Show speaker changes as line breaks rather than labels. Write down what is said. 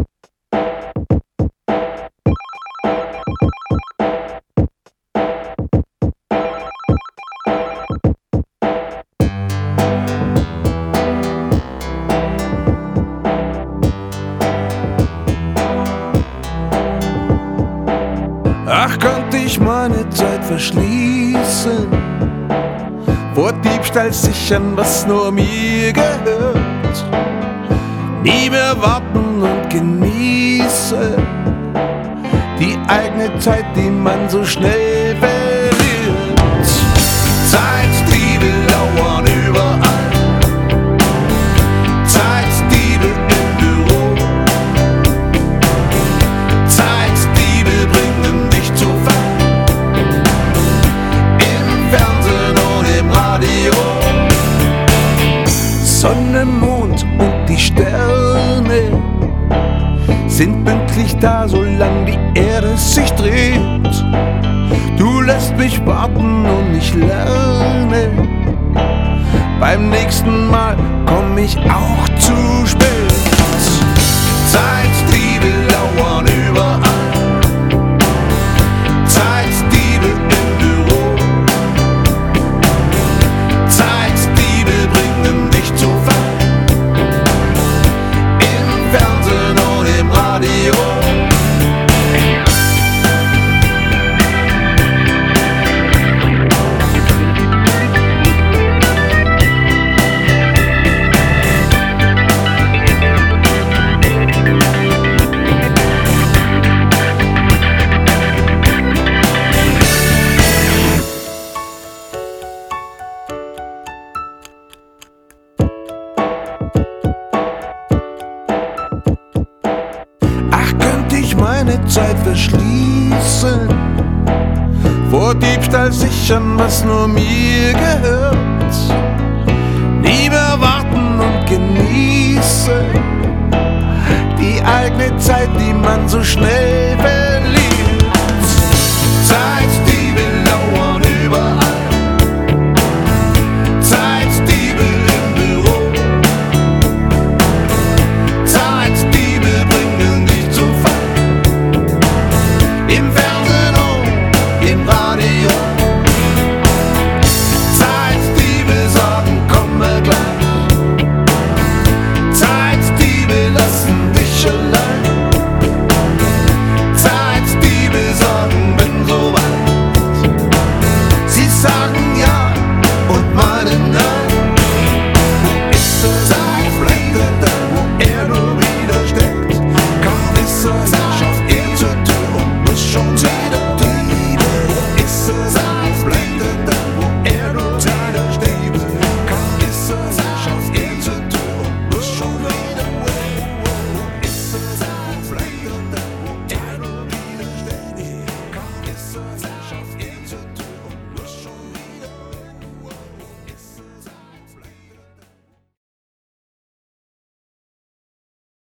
Ach, könnte ich meine Zeit verschließen, vor Diebstahl sichern, was nur mir gehört, nie mehr warten und genießen die eigene Zeit, die man so schnell verliert. Zeitdiebe lauern überall, Zeitdiebe im Büro, Zeitdiebe bringen dich zu Fall, im Fernsehen und im Radio. Sonne, Mond und die Sterne sind pünktlich da, solange die Erde sich dreht. Du lässt mich warten und ich lerne, beim nächsten Mal komm ich auch zu spät. Zeitdiebe lauern überall, Zeitdiebe im Büro, Zeitdiebe bringen dich zu Fall, im Fernsehen und im Radio. Meine Zeit verschließen, vor Diebstahl sichern, was nur mir gehört, nie mehr warten und genießen die eigene Zeit, die man so schnell